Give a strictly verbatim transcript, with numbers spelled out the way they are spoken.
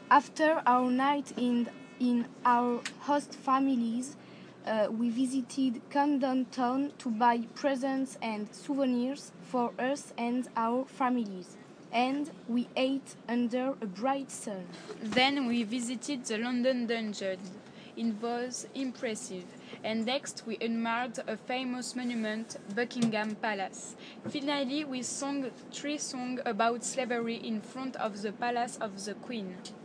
After our night in, in our host families, uh, we visited Camden Town to buy presents and souvenirs for us and our families. And we ate under a bright sun. Then we visited the London Dungeon. It was impressive. And next we admired a famous monument, Buckingham Palace. Finally, we sang three songs about slavery in front of the palace of the Queen.